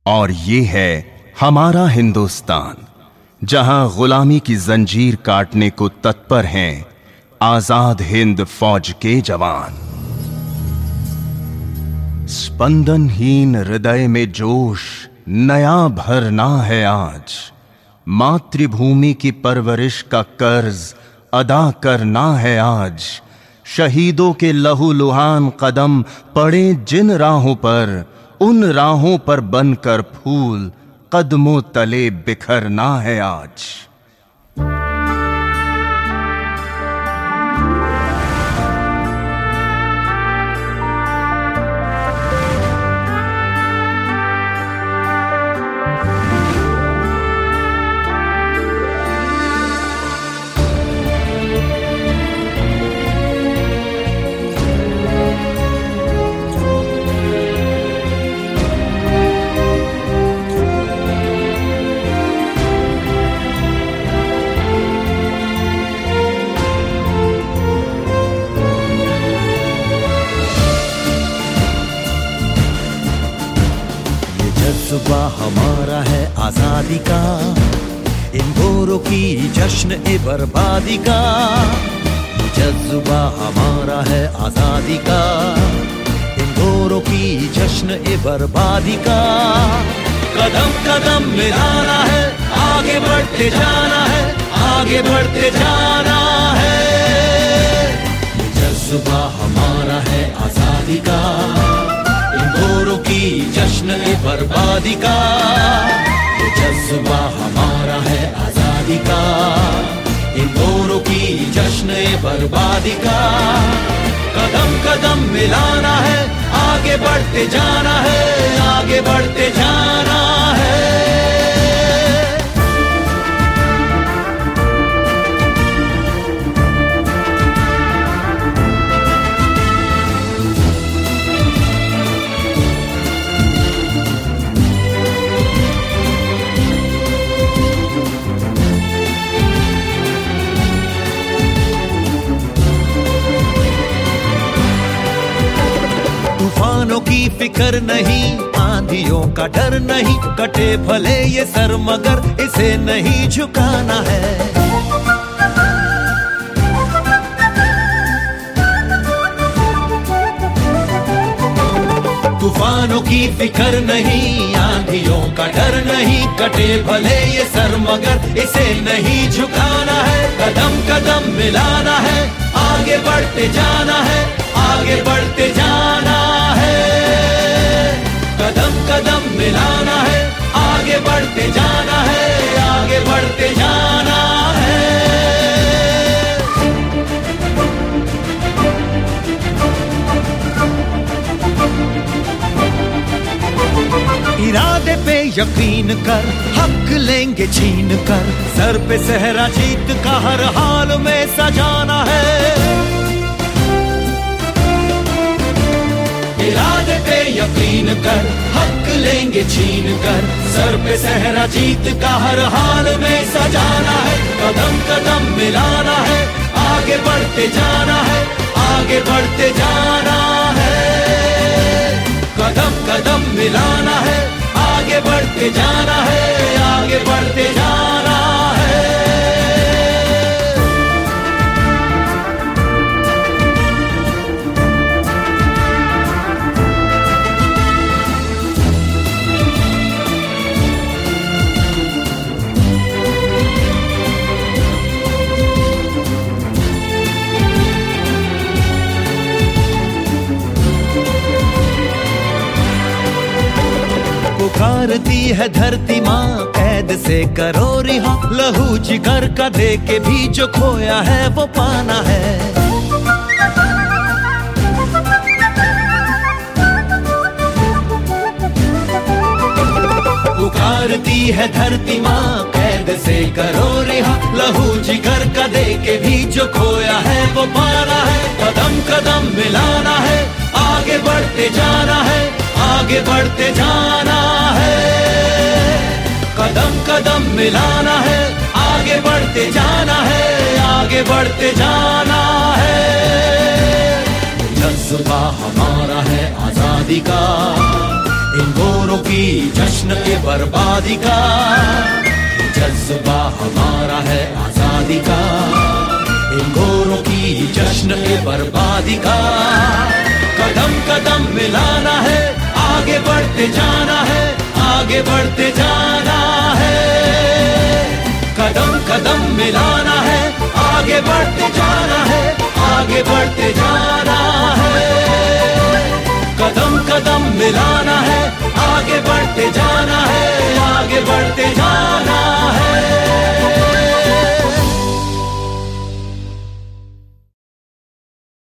और ये है हमारा हिंदुस्तान, जहां गुलामी की जंजीर काटने को तत्पर हैं आजाद हिंद फौज के जवान। स्पंदनहीन हृदय में जोश नया भरना है आज, मातृभूमि की परवरिश का कर्ज अदा करना है आज। शहीदों के लहूलुहान कदम पड़े जिन राहों पर, उन राहों पर बनकर फूल कदमों तले बिखरना है आज। जज्बा हमारा है आजादी का, इन गोरों की जश्न ए बर्बादी का। जज्बा हमारा है आजादी का, इन गोरों की जश्न ए बर्बादी का। कदम कदम मिलाना है, आगे बढ़ते जाना है, आगे बढ़ते जाना है। जज्बा हमारा है आजादी का, गोरों की जश्न ए बर्बादी का। ये जज्बा हमारा है आजादी का, इन गोरों की जश्न ए बर्बादी का। कदम कदम मिलाना है, आगे बढ़ते जाना है, आगे बढ़ते जाना है। तूफानों की फिक्र नहीं, आंधियों का डर नहीं, कटे भले ये सर मगर इसे नहीं झुकाना है। तूफानों की फिक्र नहीं, आंधियों का डर नहीं, कटे भले ये सर मगर इसे नहीं झुकाना है। कदम कदम मिलाना है, आगे बढ़ते जाना है, आगे बढ़ते जाना है। कदम कदम मिलाना है, आगे बढ़ते जाना है, आगे बढ़ते जाना है। इरादे पे यकीन कर, हक लेंगे छीन कर, सर पे सहरा जीत का हर हाल में सजाना है। इरादे पे यकीन कर, हक लेंगे छीन कर, सर पे सहरा जीत का हर हाल में सजाना है। कदम कदम मिलाना है, आगे बढ़ते जाना है, आगे बढ़ते जाना है। कदम कदम मिलाना है, आगे बढ़ते जाना है, आगे बढ़ते जाना है। पुकारती है धरती माँ, कैद से करो रिहा, लहू जिगर का दे के भी जो खोया है वो पाना है। पुकारती है धरती माँ, कैद से करो रिहा, लहू जिगर का दे के भी जो खोया है वो पाना है। कदम कदम मिलाना है, आगे बढ़ते जाना है, आगे बढ़ते जाना है। कदम कदम मिलाना है, आगे बढ़ते जाना है, आगे बढ़ते जाना है। जज्बा हमारा है आजादी का, इन गोरों गोरों की जश्न ए बर्बादी का, जज्बा हमारा है आजादी का। इन गोरों की जश्न ए बर्बादी का, कदम कदम मिलाना है, आगे बढ़ते जाना है, आगे बढ़ते जाना है। कदम कदम मिलाना है, आगे बढ़ते जाना है, आगे बढ़ते जाना है। कदम कदम मिलाना है,